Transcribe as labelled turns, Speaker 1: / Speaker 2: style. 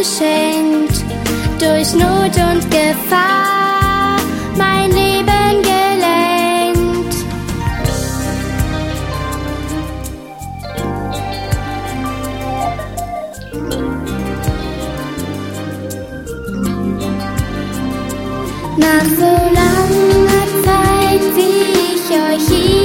Speaker 1: geschenkt, durch Not und Gefahr mein Leben gelenkt. Nach so langer Zeit, wie ich euch hier